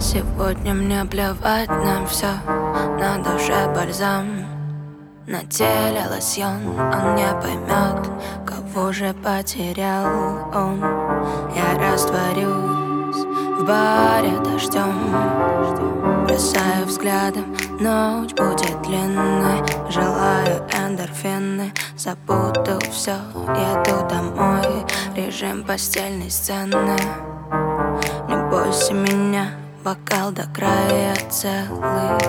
Сегодня мне плевать на все, на душе бальзам, на теле лосьон. Он не поймет, кого же потерял он. Я растворюсь в баре дождем, бросаю взглядом, ночь будет длинной. Желаю эндорфины, забуду все, еду домой. Режим постельной сцены. Не бойся меня, бокал до края целый.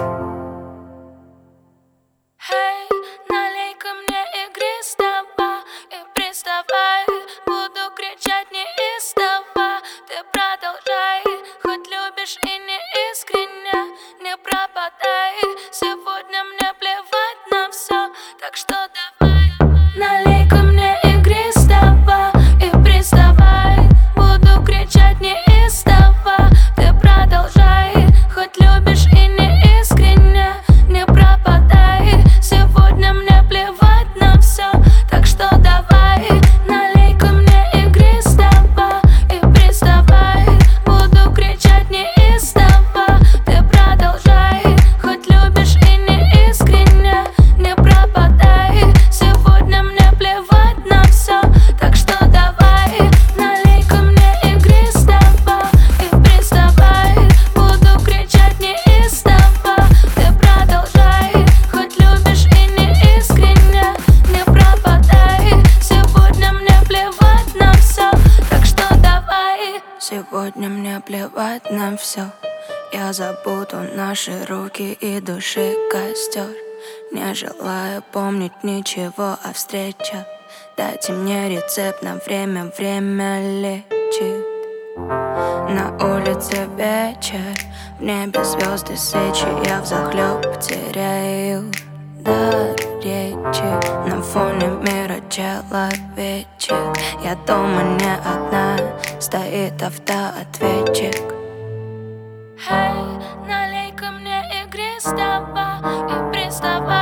Эй, налей-ка мне игристого и приставай. Буду кричать неистово, ты продолжай. Хоть любишь и не искренне, не пропадай. Сегодня мне плевать на все, так что давай. Налей-ка мне игристого и приставай. Буду кричать неистово, ты продолжай. Хоть любишь и не искренне, не пропадай. Сегодня мне плевать на все, так что давай. Налей-ка мне игристого и приставай. Буду кричать неистово, ты продолжай. Хоть любишь и не искренне, не пропадай. Сегодня мне плевать на все, так что давай. Налей-ка мне игристого и приставай. Буду кричать неистово, ты продолжай. Хоть любишь и не искренне, не пропадай. Сегодня мне плевать на все, так что давай. Сегодня мне плевать на все. Я забуду наши руки и души костер. Не желаю помнить ничего о встречах. Дайте мне рецепт на время, время лечит. На улице вечер, в небе звезды свечи. Я взахлеб теряю дар речи. На фоне мира человечек. Я дома не одна, стоит автоответчик. Эй, налей-ка мне игристого и приставай.